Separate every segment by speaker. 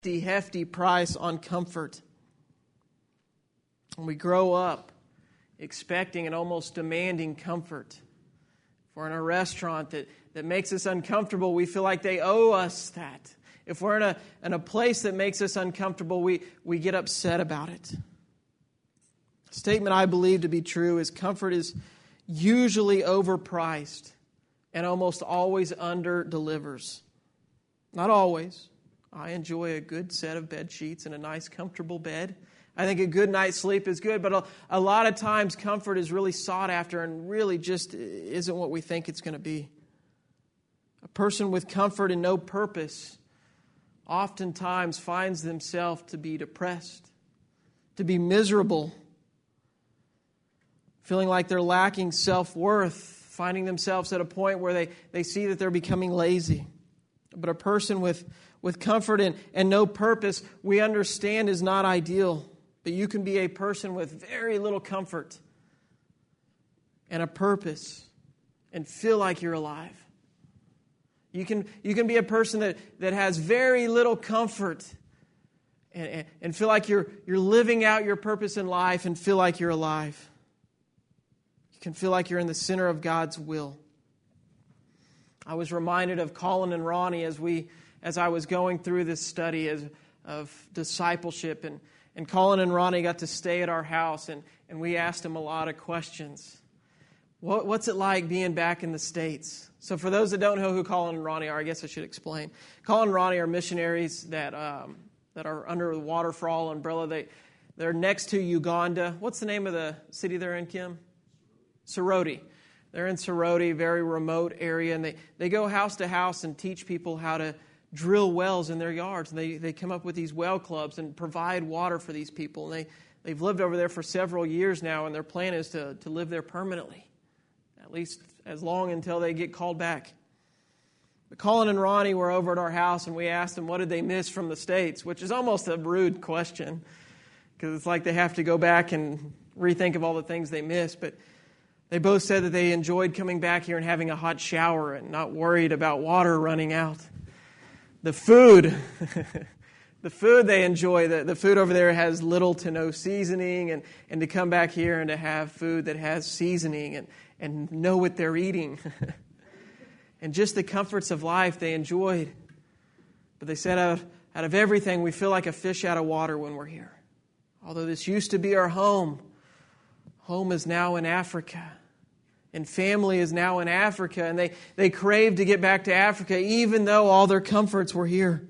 Speaker 1: hefty price on comfort. And we grow up expecting and almost demanding comfort. If we're in a restaurant that makes us uncomfortable, we feel like they owe us that. If we're in a place that makes us uncomfortable, we get upset about it. A statement I believe to be true is comfort is usually overpriced and almost always under-delivers. Not always. I enjoy a good set of bed sheets and a nice comfortable bed. I think a good night's sleep is good, but a lot of times comfort is really sought after and really just isn't what we think it's going to be. A person with comfort and no purpose oftentimes finds themselves to be depressed, to be miserable, feeling like they're lacking self-worth, finding themselves at a point where they see that they're becoming lazy. But a person with comfort and no purpose, we understand is not ideal. But you can be a person with very little comfort and a purpose and feel like you're alive. You can be a person that has very little comfort and feel like you're living out your purpose in life and feel like you're alive. You can feel like you're in the center of God's will. I was reminded of Colin and Ronnie as I was going through this study of discipleship. And Colin and Ronnie got to stay at our house, and we asked them a lot of questions. What's it like being back in the States? So for those that don't know who Colin and Ronnie are, I guess I should explain. Colin and Ronnie are missionaries that are under the Water for All umbrella. They're next to Uganda. What's the name of the city they're in, Kim? Soroti. They're in Soroti, very remote area, and they go house to house and teach people how to drill wells in their yards. And they come up with these well clubs and provide water for these people. And they've lived over there for several years now, and their plan is to live there permanently, at least as long until they get called back. But Colin and Ronnie were over at our house, and we asked them what did they miss from the States, which is almost a rude question because it's like they have to go back and rethink of all the things they missed. But they both said that they enjoyed coming back here and having a hot shower and not worried about water running out. The food, the food they enjoy, the food over there has little to no seasoning, and to come back here and to have food that has seasoning and know what they're eating. And just the comforts of life they enjoyed. But they said out of everything, we feel like a fish out of water when we're here. Although this used to be our home is now in Africa. And family is now in Africa, and they crave to get back to Africa, even though all their comforts were here.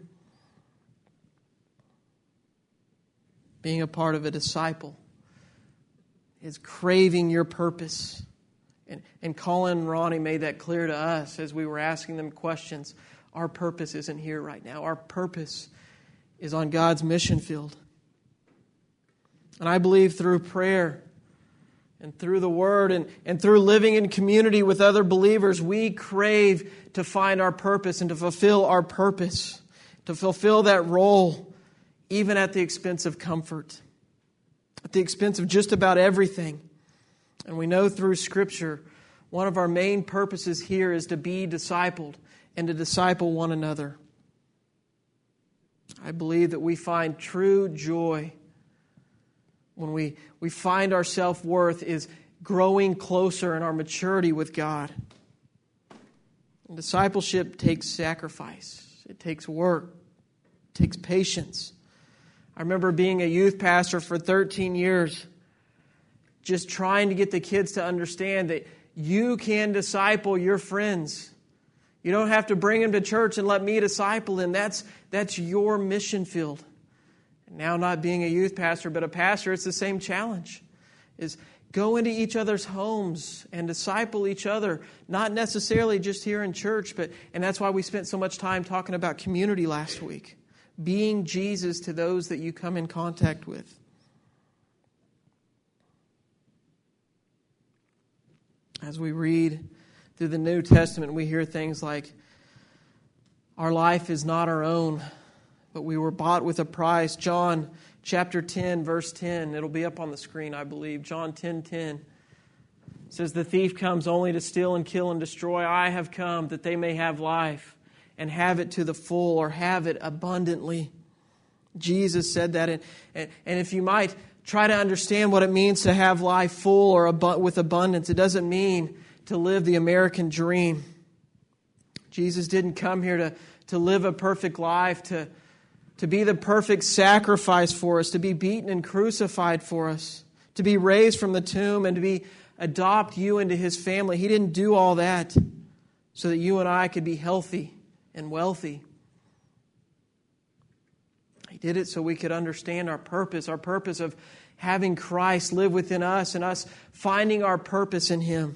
Speaker 1: Being a part of a disciple is craving your purpose. And Colin and Ronnie made that clear to us as we were asking them questions. Our purpose isn't here right now. Our purpose is on God's mission field. And I believe through prayer and through the Word and through living in community with other believers, we crave to find our purpose and to fulfill our purpose, to fulfill that role, even at the expense of comfort, at the expense of just about everything. And we know through Scripture, one of our main purposes here is to be discipled and to disciple one another. I believe that we find true joy when we find our self-worth is growing closer in our maturity with God. And discipleship takes sacrifice. It takes work. It takes patience. I remember being a youth pastor for 13 years, just trying to get the kids to understand that you can disciple your friends. You don't have to bring them to church and let me disciple them. That's your mission field. Now not being a youth pastor, but a pastor, it's the same challenge. Is go into each other's homes and disciple each other. Not necessarily just here in church, and that's why we spent so much time talking about community last week. Being Jesus to those that you come in contact with. As we read through the New Testament, we hear things like, our life is not our own, but we were bought with a price. John chapter 10, verse 10. It'll be up on the screen, I believe. John 10:10 says, the thief comes only to steal and kill and destroy. I have come that they may have life and have it to the full, or have it abundantly. Jesus said that. And if you might try to understand what it means to have life full or with abundance, it doesn't mean to live the American dream. Jesus didn't come here to live a perfect life, to be the perfect sacrifice for us, to be beaten and crucified for us, to be raised from the tomb and to adopt you into His family. He didn't do all that so that you and I could be healthy and wealthy. He did it so we could understand our purpose of having Christ live within us and us finding our purpose in Him.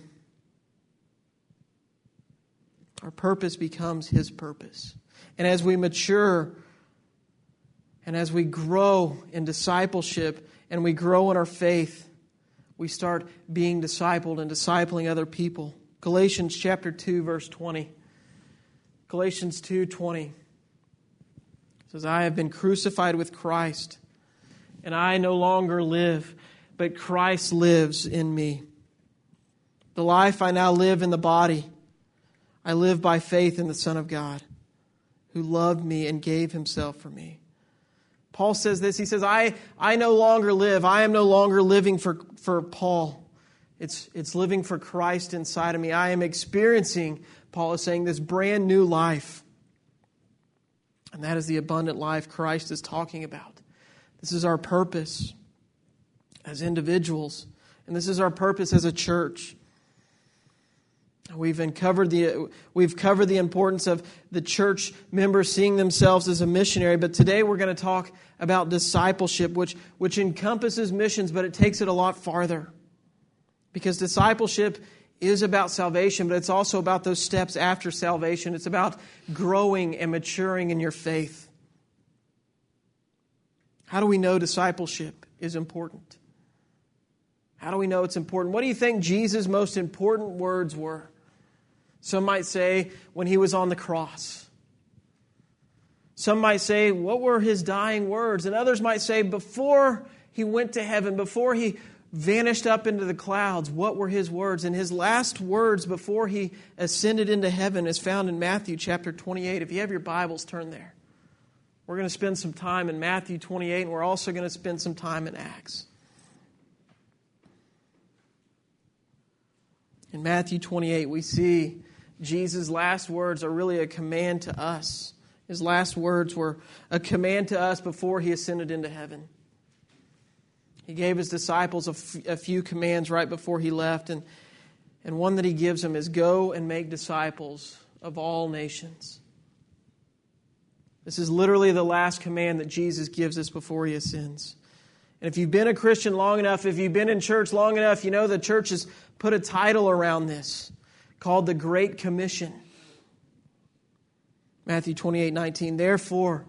Speaker 1: Our purpose becomes His purpose. And as we mature and as we grow in discipleship and we grow in our faith, we start being discipled and discipling other people. Galatians chapter 2, verse 20. Galatians 2:20 says, I have been crucified with Christ, and I no longer live, but Christ lives in me. The life I now live in the body, I live by faith in the Son of God, who loved me and gave Himself for me. Paul says this. He says, I no longer live. I am no longer living for Paul. It's living for Christ inside of me. I am experiencing, Paul is saying, this brand new life. And that is the abundant life Christ is talking about. This is our purpose as individuals. And this is our purpose as a church. We've covered the importance of the church members seeing themselves as a missionary, but today we're going to talk about discipleship, which encompasses missions, but it takes it a lot farther. Because discipleship is about salvation, but it's also about those steps after salvation. It's about growing and maturing in your faith. How do we know discipleship is important? How do we know it's important? What do you think Jesus' most important words were? Some might say when He was on the cross. Some might say, what were His dying words? And others might say, before He went to heaven, before He vanished up into the clouds, what were His words? And His last words before He ascended into heaven is found in Matthew chapter 28. If you have your Bibles, turn there. We're going to spend some time in Matthew 28, and we're also going to spend some time in Acts. In Matthew 28, we see Jesus' last words are really a command to us. His last words were a command to us before He ascended into heaven. He gave His disciples a few commands right before He left, and one that He gives them is go and make disciples of all nations. This is literally the last command that Jesus gives us before He ascends. And if you've been a Christian long enough, if you've been in church long enough, you know the church has put a title around this called the Great Commission. Matthew 28:19. Therefore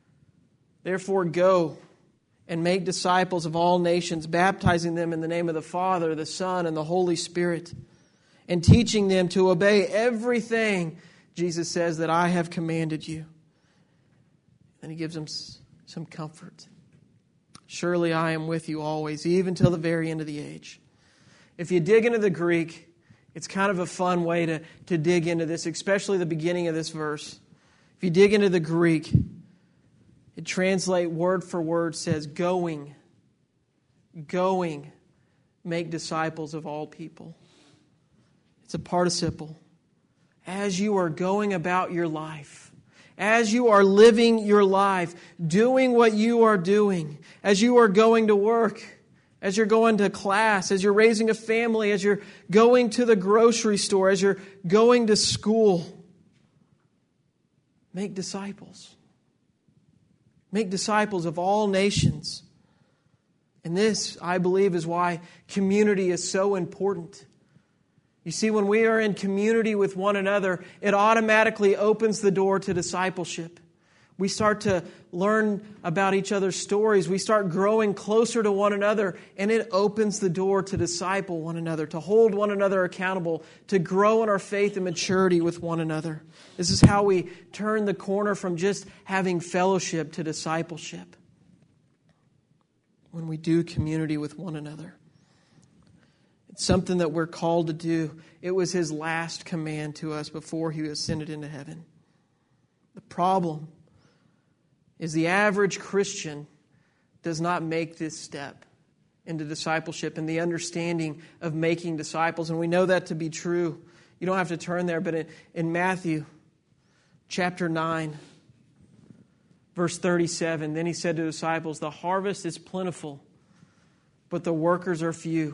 Speaker 1: go and make disciples of all nations, baptizing them in the name of the Father, the Son, and the Holy Spirit, and teaching them to obey everything, Jesus says, that I have commanded you. And He gives them some comfort. Surely I am with you always, even till the very end of the age. If you dig into the Greek, it's kind of a fun way to dig into this, especially the beginning of this verse. If you dig into the Greek, it translates word for word, says, going, make disciples of all people. It's a participle. As you are going about your life, as you are living your life, doing what you are doing, as you are going to work, as you're going to class, as you're raising a family, as you're going to the grocery store, as you're going to school, make disciples. Make disciples of all nations. And this, I believe, is why community is so important. You see, when we are in community with one another, it automatically opens the door to discipleship. We start to learn about each other's stories. We start growing closer to one another, and it opens the door to disciple one another, to hold one another accountable, to grow in our faith and maturity with one another. This is how we turn the corner from just having fellowship to discipleship. When we do community with one another. It's something that we're called to do. It was His last command to us before He ascended into heaven. The problem is the average Christian does not make this step into discipleship and the understanding of making disciples. And we know that to be true. You don't have to turn there, but in Matthew chapter 9, verse 37, then he said to the disciples, the harvest is plentiful, but the workers are few.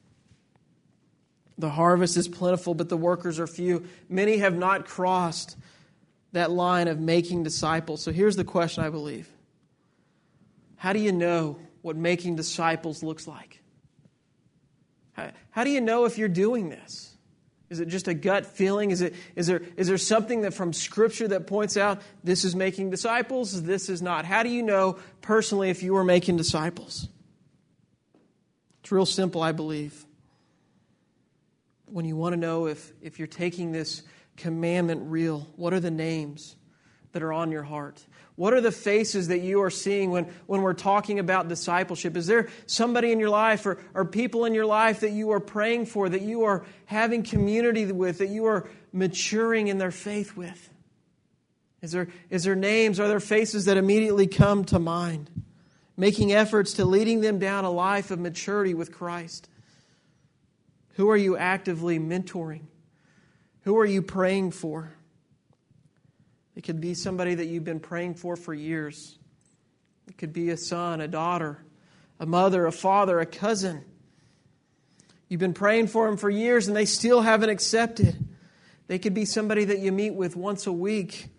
Speaker 1: The harvest is plentiful, but the workers are few. Many have not crossed that line of making disciples. So here's the question, I believe. How do you know what making disciples looks like? How do you know if you're doing this? Is it just a gut feeling? Is there something that from Scripture that points out this is making disciples, this is not? How do you know personally if you are making disciples? It's real simple, I believe. When you want to know if you're taking this commandment real, what are the names that are on your heart? What are the faces that you are seeing when we're talking about discipleship? Is there somebody in your life or people in your life that you are praying for, that you are having community with, that you are maturing in their faith with? Is there names, are there faces that immediately come to mind? Making efforts to leading them down a life of maturity with Christ. Who are you actively mentoring? Who are you praying for? It could be somebody that you've been praying for years. It could be a son, a daughter, a mother, a father, a cousin. You've been praying for them for years and they still haven't accepted. They could be somebody that you meet with once a week.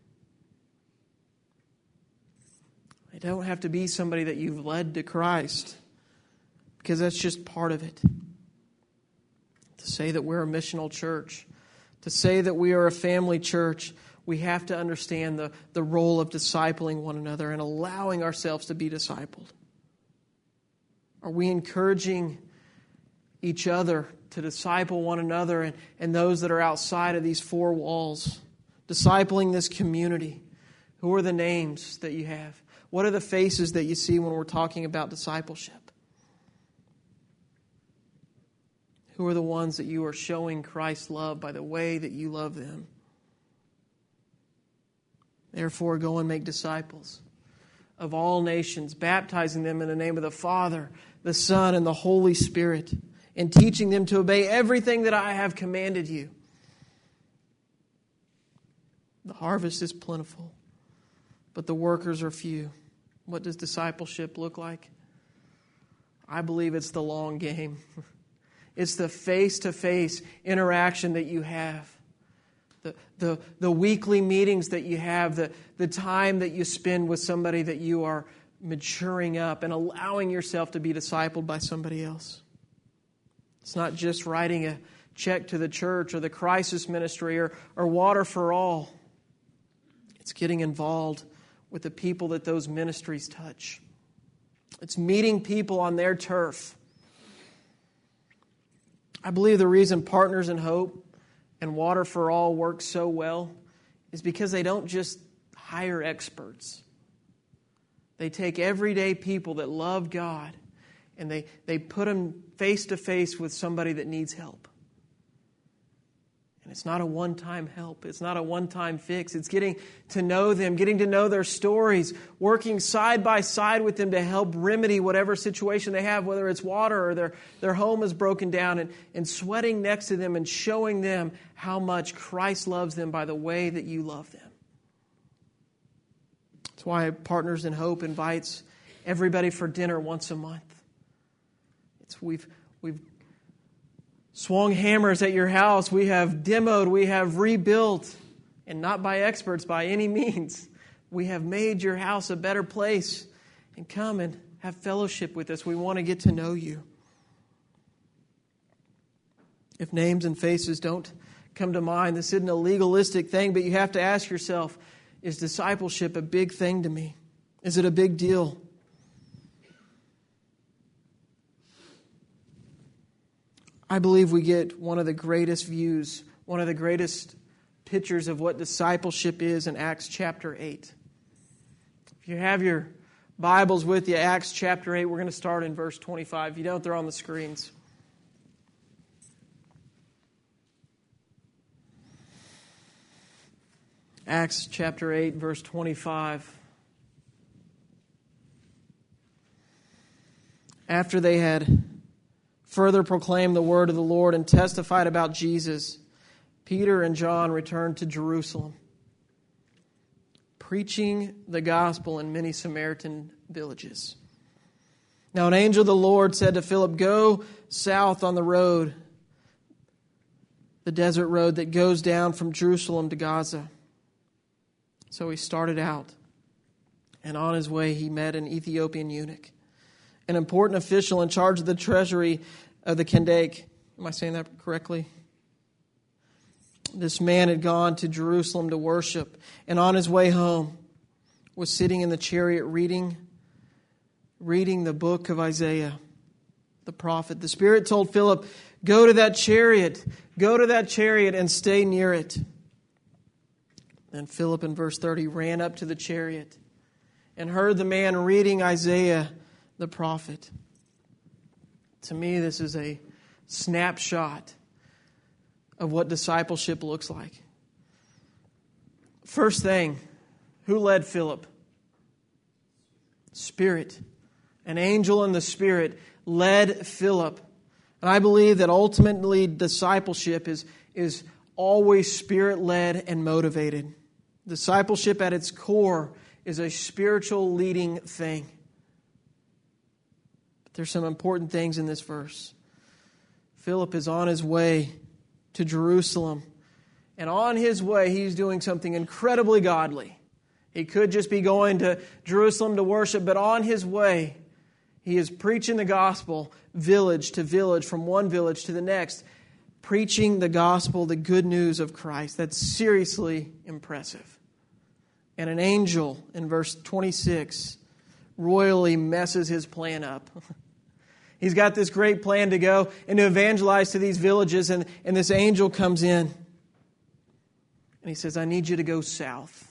Speaker 1: They don't have to be somebody that you've led to Christ, because that's just part of it. To say that we're a missional church, to say that we are a family church, we have to understand the role of discipling one another and allowing ourselves to be discipled. Are we encouraging each other to disciple one another and those that are outside of these four walls? Discipling this community. Who are the names that you have? What are the faces that you see when we're talking about discipleship? Who are the ones that you are showing Christ's love by the way that you love them? Therefore, go and make disciples of all nations, baptizing them in the name of the Father, the Son, and the Holy Spirit, and teaching them to obey everything that I have commanded you. The harvest is plentiful, but the workers are few. What does discipleship look like? I believe it's the long game. It's the face-to-face interaction that you have. The weekly meetings that you have, the time that you spend with somebody that you are maturing up and allowing yourself to be discipled by somebody else. It's not just writing a check to the church or the crisis ministry or Water for All. It's getting involved with the people that those ministries touch. It's meeting people on their turf. I believe the reason Partners in Hope and Water for All work so well is because they don't just hire experts. They take everyday people that love God and they put them face to face with somebody that needs help. And it's not a one-time help. It's not a one-time fix. It's getting to know them, getting to know their stories, working side by side with them to help remedy whatever situation they have, whether it's water or their home is broken down, and sweating next to them and showing them how much Christ loves them by the way that you love them. That's why Partners in Hope invites everybody for dinner once a month. We've swung hammers at your house. We have demoed. We have rebuilt. And not by experts by any means. We have made your house a better place. And come and have fellowship with us. We want to get to know you. If names and faces don't come to mind, this isn't a legalistic thing, but you have to ask yourself, is discipleship a big thing to me? Is it a big deal? I believe we get one of the greatest views, one of the greatest pictures of what discipleship is in Acts chapter 8. If you have your Bibles with you, Acts chapter 8, we're going to start in verse 25. If you don't, they're on the screens. Acts chapter 8, verse 25. After they had further proclaimed the word of the Lord and testified about Jesus, Peter and John returned to Jerusalem, preaching the gospel in many Samaritan villages. Now an angel of the Lord said to Philip, "Go south on the road, the desert road that goes down from Jerusalem to Gaza." So he started out, and on his way he met an Ethiopian eunuch, an important official in charge of the treasury of the Kandake. Am I saying that correctly? This man had gone to Jerusalem to worship, and on his way home was sitting in the chariot reading the book of Isaiah, the prophet. The Spirit told Philip, go to that chariot and stay near it. Then Philip, in verse 30, ran up to the chariot and heard the man reading Isaiah, the prophet. To me, this is a snapshot of what discipleship looks like. First thing, who led Philip? Spirit. An angel in the Spirit led Philip. And I believe that ultimately discipleship is always Spirit-led and motivated. Discipleship at its core is a spiritual leading thing. But there's some important things in this verse. Philip is on his way to Jerusalem. And on his way, he's doing something incredibly godly. He could just be going to Jerusalem to worship, but on his way, he is preaching the gospel village to village, from one village to the next, preaching the gospel, the good news of Christ. That's seriously impressive. And an angel, in verse 26, royally messes his plan up. He's got this great plan to go and to evangelize to these villages, and this angel comes in. And he says, I need you to go south.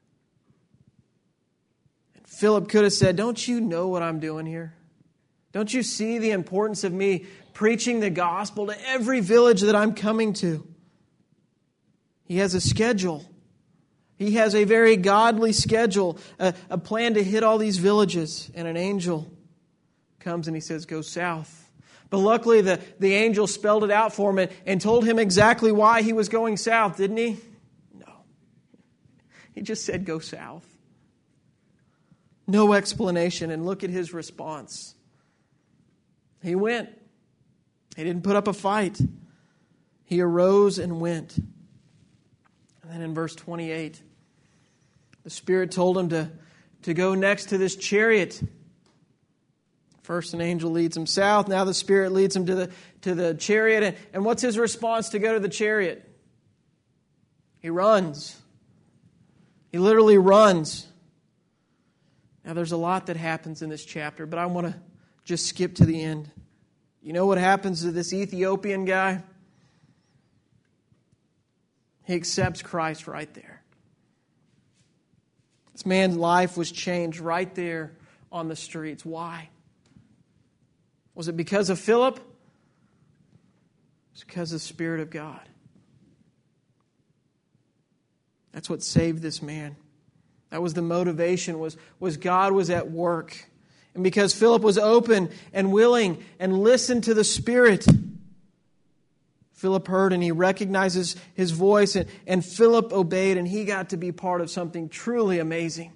Speaker 1: And Philip could have said, don't you know what I'm doing here? Don't you see the importance of me preaching the gospel to every village that I'm coming to? He has a schedule. He has a very godly schedule, a plan to hit all these villages. And an angel comes and he says, go south. But luckily the angel spelled it out for him and told him exactly why he was going south, didn't he? No. He just said, go south. No explanation. And look at his response. He went. He didn't put up a fight. He arose and went. And then in verse 28, the Spirit told him to go next to this chariot. First an angel leads him south. Now the Spirit leads him to the chariot. And what's his response to go to the chariot? He runs. He literally runs. Now there's a lot that happens in this chapter, but I want to just skip to the end. You know what happens to this Ethiopian guy? He accepts Christ right there. This man's life was changed right there on the streets. Why? Was it because of Philip? It's because of the Spirit of God. That's what saved this man. That was the motivation, was God was at work. And because Philip was open and willing and listened to the Spirit, Philip heard and he recognizes his voice, and Philip obeyed, and he got to be part of something truly amazing.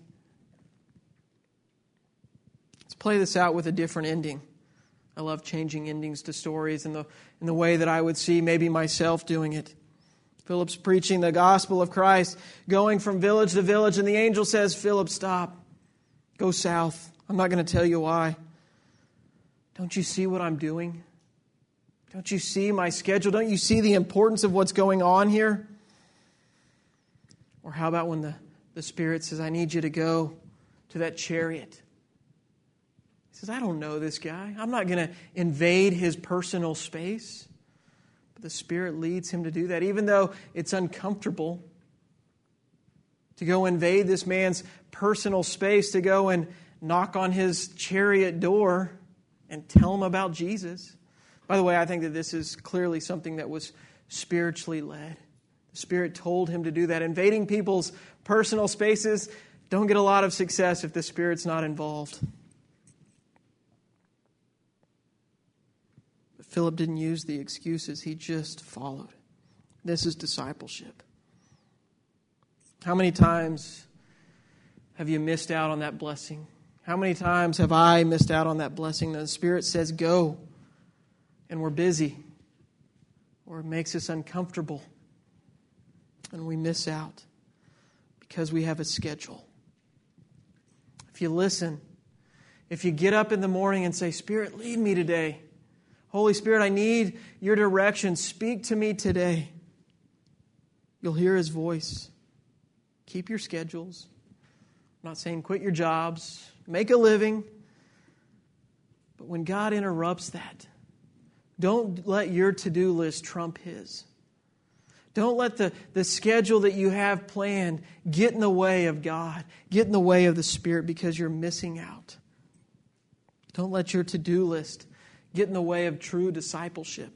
Speaker 1: Let's play this out with a different ending. I love changing endings to stories in the way that I would see maybe myself doing it. Philip's preaching the gospel of Christ, going from village to village, and the angel says, Philip, stop. Go south. I'm not going to tell you why. Don't you see what I'm doing? Don't you see my schedule? Don't you see the importance of what's going on here? Or how about when the Spirit says, I need you to go to that chariot? He says, I don't know this guy. I'm not going to invade his personal space. But the Spirit leads him to do that, even though it's uncomfortable to go invade this man's personal space, to go and knock on his chariot door and tell him about Jesus. By the way, I think that this is clearly something that was spiritually led. The Spirit told him to do that. Invading people's personal spaces don't get a lot of success if the Spirit's not involved. Philip didn't use the excuses. He just followed. This is discipleship. How many times have you missed out on that blessing? How many times have I missed out on that blessing? The Spirit says, go, and we're busy, or it makes us uncomfortable, and we miss out because we have a schedule. If you listen, if you get up in the morning and say, Spirit, lead me today. Holy Spirit, I need your direction. Speak to me today. You'll hear His voice. Keep your schedules. I'm not saying quit your jobs. Make a living. But when God interrupts that, don't let your to-do list trump His. Don't let the schedule that you have planned get in the way of God, get in the way of the Spirit, because you're missing out. Don't let your to-do list get in the way of true discipleship.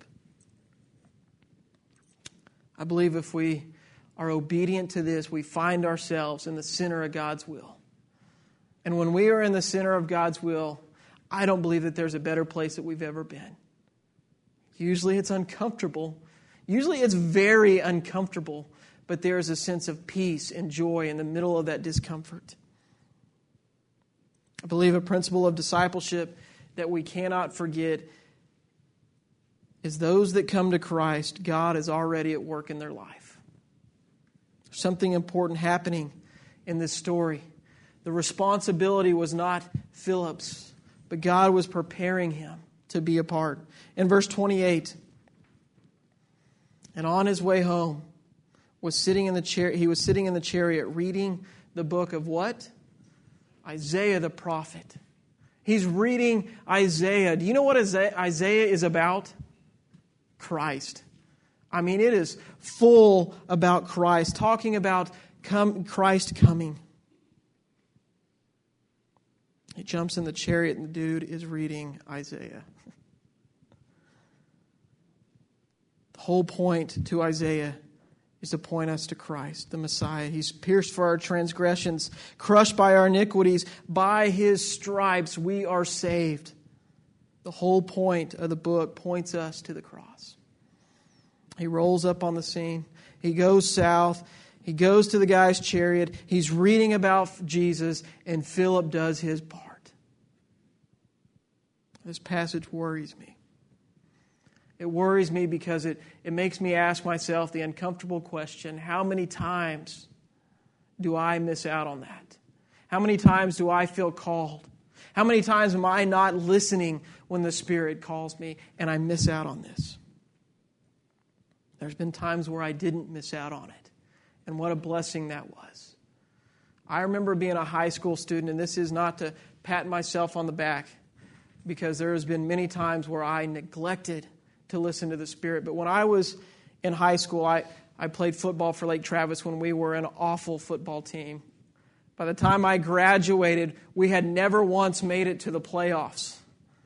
Speaker 1: I believe if we are obedient to this, we find ourselves in the center of God's will. And when we are in the center of God's will, I don't believe that there's a better place that we've ever been. Usually it's uncomfortable. Usually it's very uncomfortable, but there is a sense of peace and joy in the middle of that discomfort. I believe a principle of discipleship that we cannot forget is those that come to Christ, God is already at work in their life. There's something important happening in this story. The responsibility was not Philip's, but God was preparing him to be a part. In verse 28, and on his way home, he was sitting in the chariot reading the book of what? Isaiah the prophet. He's reading Isaiah. Do you know what Isaiah is about? Christ. I mean, it is full about Christ, talking about Christ coming. He jumps in the chariot and the dude is reading Isaiah. The whole point to Isaiah is to point us to Christ, the Messiah. He's pierced for our transgressions, crushed by our iniquities. By His stripes we are saved. The whole point of the book points us to the cross. He rolls up on the scene. He goes south. He goes to the guy's chariot. He's reading about Jesus, and Philip does his part. This passage worries me. It worries me because it makes me ask myself the uncomfortable question, how many times do I miss out on that? How many times do I feel called? How many times am I not listening when the Spirit calls me and I miss out on this? There's been times where I didn't miss out on it. And what a blessing that was. I remember being a high school student, and this is not to pat myself on the back, because there has been many times where I neglected to listen to the Spirit. But when I was in high school, I played football for Lake Travis when we were an awful football team. By the time I graduated, we had never once made it to the playoffs.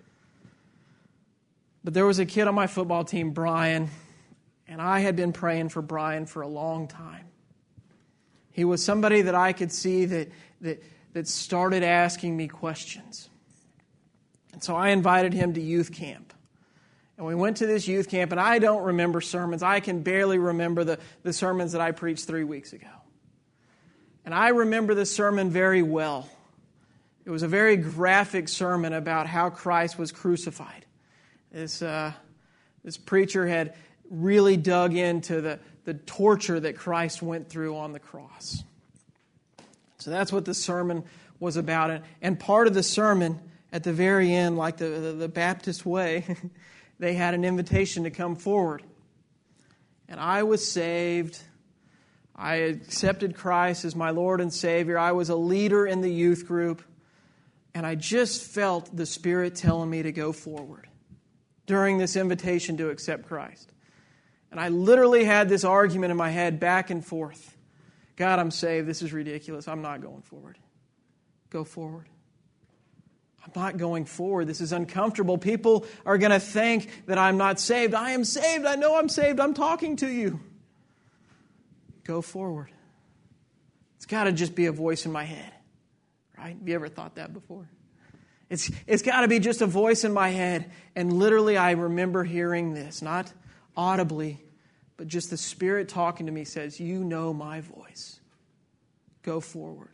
Speaker 1: But there was a kid on my football team, Brian, and I had been praying for Brian for a long time. He was somebody that I could see that started asking me questions. And so I invited him to youth camp. And we went to this youth camp, and I don't remember sermons. I can barely remember the sermons that I preached 3 weeks ago. And I remember the sermon very well. It was a very graphic sermon about how Christ was crucified. This preacher had really dug into the torture that Christ went through on the cross. So that's what the sermon was about. And part of the sermon, at the very end, like the Baptist way, they had an invitation to come forward. And I was saved. I accepted Christ as my Lord and Savior. I was a leader in the youth group. And I just felt the Spirit telling me to go forward during this invitation to accept Christ. And I literally had this argument in my head back and forth. God, I'm saved. This is ridiculous. I'm not going forward. Go forward. I'm not going forward. This is uncomfortable. People are going to think that I'm not saved. I am saved. I know I'm saved. I'm talking to you. Go forward. It's got to just be a voice in my head. Right? Have you ever thought that before? It's got to be just a voice in my head. And literally I remember hearing this, not audibly, but just the Spirit talking to me says, you know my voice. Go forward.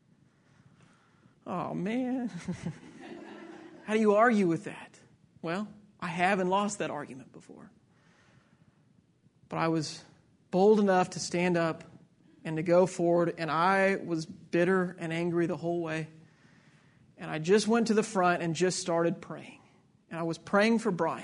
Speaker 1: Oh, man. How do you argue with that? Well, I haven't lost that argument before. But I was bold enough to stand up and to go forward, and I was bitter and angry the whole way. And I just went to the front and just started praying. And I was praying for Brian.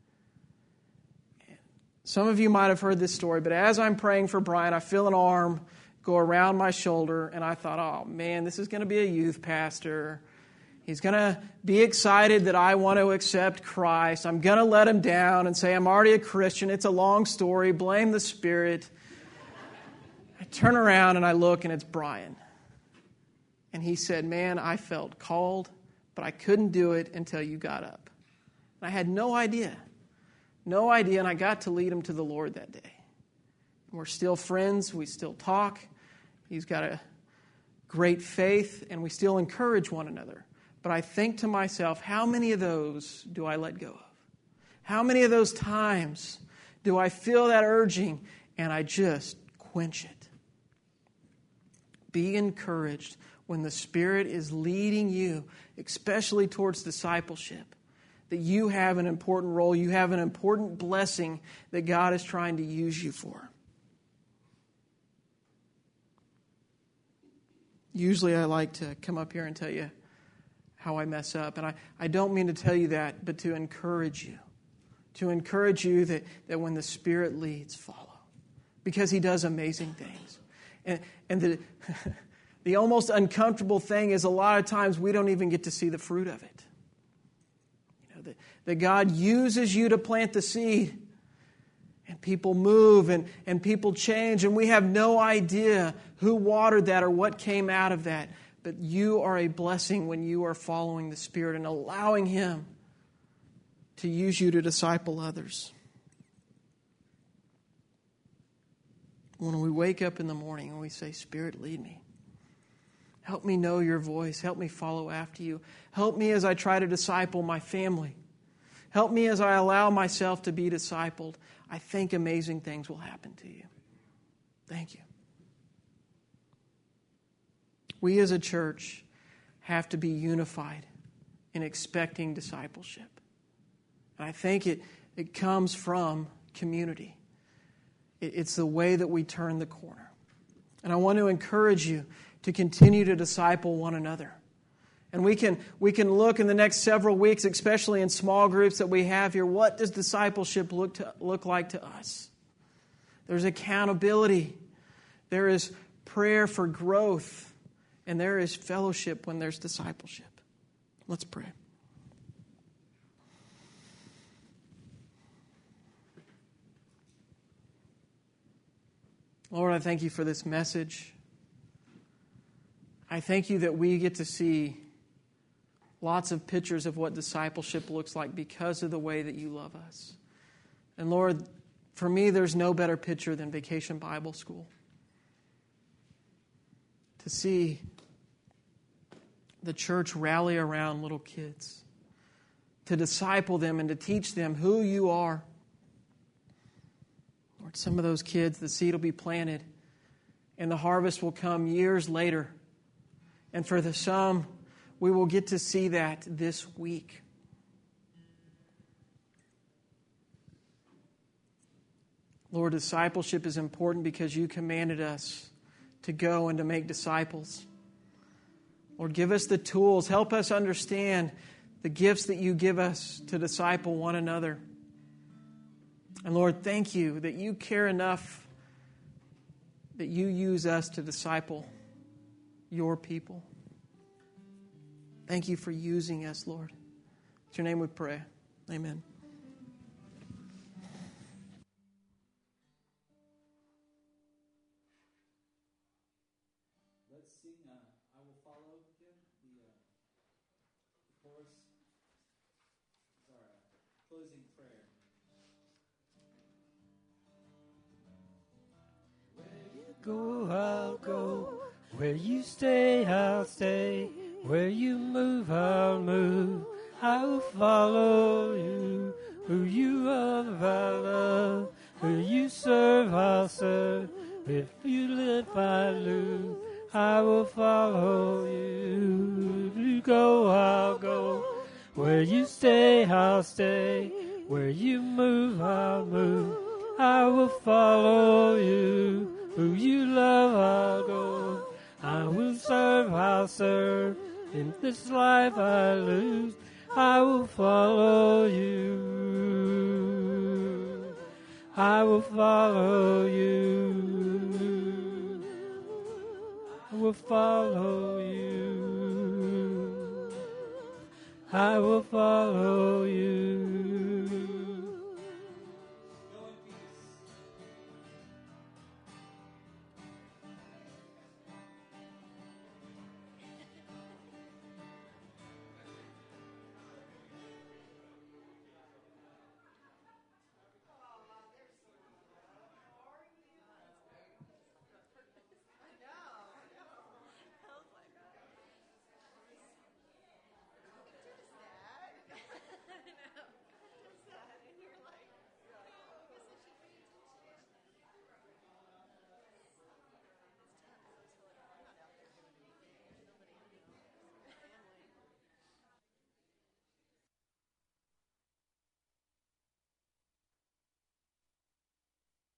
Speaker 1: Some of you might have heard this story, but as I'm praying for Brian, I feel an arm go around my shoulder, and I thought, oh man, this is going to be a youth pastor. He's going to be excited that I want to accept Christ. I'm going to let him down and say I'm already a Christian. It's a long story. Blame the Spirit. I turn around and I look, and it's Brian. And he said, man, I felt called, but I couldn't do it until you got up. And I had no idea. No idea, and I got to lead him to the Lord that day. We're still friends. We still talk. He's got a great faith, and we still encourage one another. But I think to myself, how many of those do I let go of? How many of those times do I feel that urging and I just quench it? Be encouraged when the Spirit is leading you, especially towards discipleship, that you have an important role, you have an important blessing that God is trying to use you for. Usually I like to come up here and tell you how I mess up. And I don't mean to tell you that, but to encourage you. To encourage you that when the Spirit leads, follow. Because He does amazing things. And the almost uncomfortable thing is a lot of times we don't even get to see the fruit of it. You know, that God uses you to plant the seed. And people move and people change, and we have no idea who watered that or what came out of that. But you are a blessing when you are following the Spirit and allowing Him to use you to disciple others. When we wake up in the morning and we say, Spirit, lead me. Help me know your voice. Help me follow after you. Help me as I try to disciple my family. Help me as I allow myself to be discipled. I think amazing things will happen to you. Thank you. We as a church have to be unified in expecting discipleship. And I think it comes from community. It's the way that we turn the corner. And I want to encourage you to continue to disciple one another. And we can look in the next several weeks, especially in small groups that we have here, what does discipleship look like to us? There's accountability. There is prayer for growth. And there is fellowship when there's discipleship. Let's pray. Lord, I thank you for this message. I thank you that we get to see lots of pictures of what discipleship looks like because of the way that you love us. And Lord, for me, there's no better picture than Vacation Bible School. To see the church rally around little kids, to disciple them and to teach them who you are. Lord, some of those kids, the seed will be planted and the harvest will come years later. And for some, we will get to see that this week. Lord, discipleship is important because you commanded us to go and to make disciples. Lord, give us the tools. Help us understand the gifts that you give us to disciple one another. And Lord, thank you that you care enough that you use us to disciple your people. Thank you for using us, Lord. In your name we pray. Amen.
Speaker 2: Let's sing I Will Follow Him. The chorus is our closing prayer.
Speaker 3: Where you go, I'll go. Where you stay, I'll stay. Where you move, I'll move. I will follow you. Who you love, I love. Who you serve, I'll serve. If you live, I lose. I will follow you. If you go, I'll go. Where you stay, I'll stay. Where you move, I'll move. I will follow you. Who you love, I'll go. I will serve, I'll serve. In this life I lose, I will follow you. I will follow you. I will follow you. I will follow you.